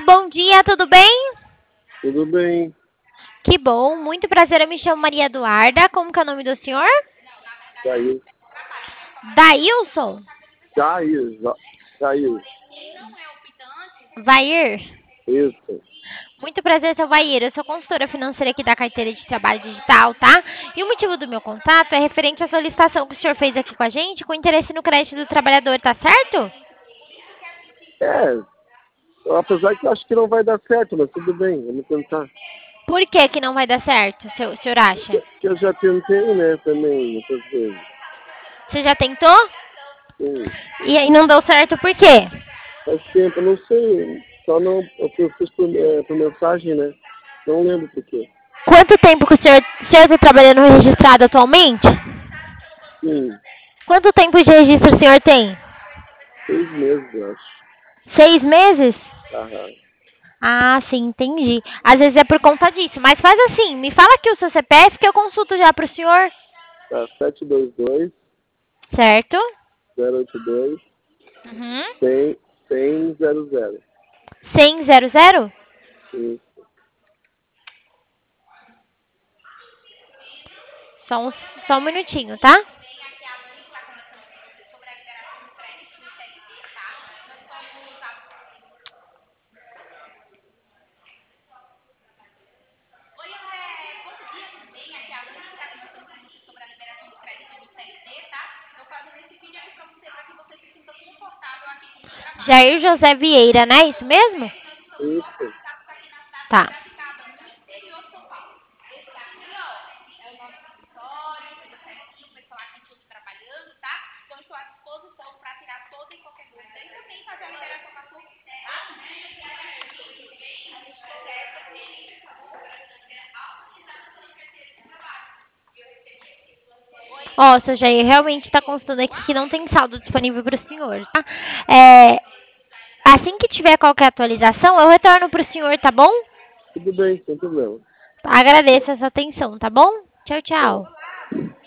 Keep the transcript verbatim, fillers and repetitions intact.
bom dia, tudo bem? Tudo bem. Que bom, muito prazer, eu me chamo Maria Eduarda. Como que é o nome do senhor? Jair. Daílson? Jair. Ja- Jair. Vair? Isso. Muito prazer, seu Vair. Eu sou consultora financeira aqui da carteira de trabalho digital, tá? E o motivo do meu contato é referente à solicitação que o senhor fez aqui com a gente, com interesse no crédito do trabalhador, tá certo? É, apesar que eu acho que não vai dar certo, mas tudo bem, vamos tentar. Por que que não vai dar certo, seu- o senhor acha? Porque eu já tentei, né, também, muitas vezes. Você já tentou? Sim. E aí não deu certo por quê? Faz tempo, eu não sei. Só não. Eu fiz por, é, por mensagem, né? Não lembro por quê. Quanto tempo que o senhor, o senhor está trabalhando registrado atualmente? Sim, Quanto tempo de registro o senhor tem? seis meses, eu acho. Seis meses? Aham. Ah, sim, entendi. Às vezes é por conta disso. Mas faz assim, me fala aqui o seu C P F que eu consulto já pro senhor. Tá, sete dois dois, Certo? zero oito dois, Uhum. cem, cem, zero zero. cem zero zero? Isso. Só um, só um minutinho, tá? Jair José Vieira, né? Isso mesmo? Isso. Tá. Ó, seu Jair, realmente está constando aqui que não tem saldo disponível para o senhor, tá? É, assim que tiver qualquer atualização, eu retorno para o senhor, tá bom? Tudo bem, sem problema. Agradeço essa atenção, tá bom? Tchau, Tá. tchau.